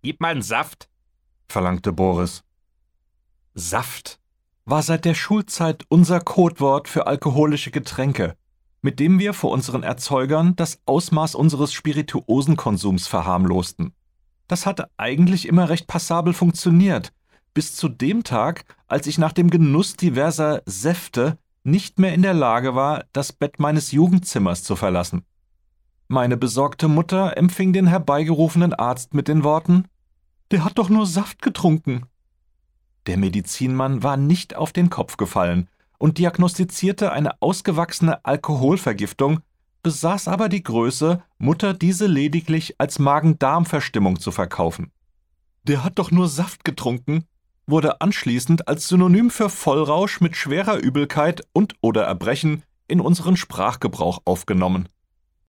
Gib mal einen Saft, verlangte Boris. Saft war seit der Schulzeit unser Codewort für alkoholische Getränke, mit dem wir vor unseren Erzeugern das Ausmaß unseres Spirituosenkonsums verharmlosten. Das hatte eigentlich immer recht passabel funktioniert, bis zu dem Tag, als ich nach dem Genuss diverser Säfte nicht mehr in der Lage war, das Bett meines Jugendzimmers zu verlassen. Meine besorgte Mutter empfing den herbeigerufenen Arzt mit den Worten: »Der hat doch nur Saft getrunken.« Der Medizinmann war nicht auf den Kopf gefallen und diagnostizierte eine ausgewachsene Alkoholvergiftung, besaß aber die Größe, Mutter diese lediglich als Magen-Darm-Verstimmung zu verkaufen. »Der hat doch nur Saft getrunken« wurde anschließend als Synonym für Vollrausch mit schwerer Übelkeit und/oder Erbrechen in unseren Sprachgebrauch aufgenommen.